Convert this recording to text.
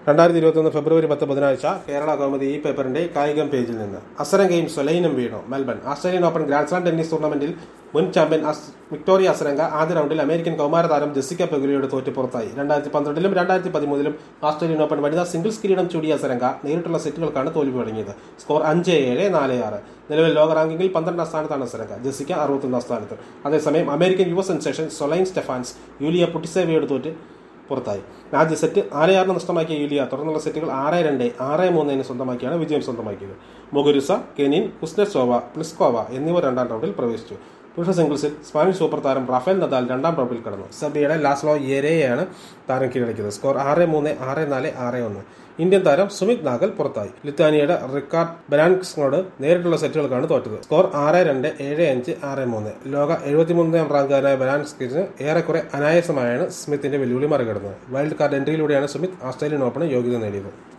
2021 ഫെബ്രുവരി 10 ബുധനാഴ്ച കേരള കൗമുദി ഈ പേപ്പറിന്റെ കായികം പേജിൽ നിന്ന്. അസരങ്കയും സൊലൈനും വീണു. Melbourne. Australian open grand slam tennis ടൂർണമെന്റിൽ മുൻ ചാമ്പ്യൻ വിക്ടോറിയ അസരങ്ക ആദ്യ റൗണ്ടിൽ അമേരിക്കൻ കൗമാരതാരം ജെസിക്ക പെഗുലിയോട് തോറ്റ് പുറത്തായി. 2012-ലും 2013-ലും ഓസ്ട്രേലിയൻ ഓപ്പൺ വനിതാ സിംഗിൾസ് കിരീടം ചൂടിയ അസരങ്ക നേരിട്ടുള്ള സെറ്റുകൾക്കാണ് തോൽവി വഴങ്ങിയത്. സ്കോർ 5-7, 4-6. നിലവിൽ ലോക റാങ്കിങ്ങിൽ 12ാം സ്ഥാനത്താണ് അസരങ്ക. ജെസിക്ക 61ാം സ്ഥാനത്ത്. അതേസമയം അമേരിക്കൻ യുവ സെൻസേഷൻ സൊലൈൻ സ്റ്റെഫാൻസ് യൂലിയ പുട്ടിസേവയോട് തോറ്റ് പുറത്തായി. ആദ്യ സെറ്റ് 4-6 നഷ്ടമാക്കിയ യൂലിയ തുടർന്നുള്ള സെറ്റുകൾ 6-2, 6-3 സ്വന്തമാക്കിയാണ് വിജയം സ്വന്തമാക്കിയത്. മുഗുരുസ, കെനിൻ, കുസ്നെറ്റ്സോവ, പ്ലിസ്കോവ എന്നിവർ രണ്ടാം റൗണ്ടിൽ പ്രവേശിച്ചു. പുരുഷ സിംഗിൾസിൽ സ്പാനിഷ് സൂപ്പർ താരം റാഫേൽ നദാൽ രണ്ടാം റൗണ്ടിൽ കടന്നു. സെർബിയയുടെ ലാസ്ലോ യെരയെയാണ് താരം കീഴടക്കിയത്. സ്കോർ 6-3, 6-4, 6-1. ഇന്ത്യൻ താരം സുമിത് നാഗൽ പുറത്തായി. ലിത്വാനിയയുടെ റിക്കാർഡ് ബെരാൻസ്കിനോട് നേരിട്ടുള്ള സെറ്റുകൾക്കാണ് തോറ്റത്. സ്കോർ 6-2, 7-5, 6-3. ലോക 73ാം റാങ്കുകാരനായ ബെരാൻസ്കിന് ഏറെക്കുറെ അനായാസമായാണ് സ്മിത്തിന്റെ വെല്ലുവിളി മറികടന്നത്. വൈൽഡ് കാർഡ് എൻട്രിയിലൂടെയാണ് സുമിത് ഓസ്ട്രേലിയൻ ഓപ്പണ് യോഗ്യത നേടിയത്.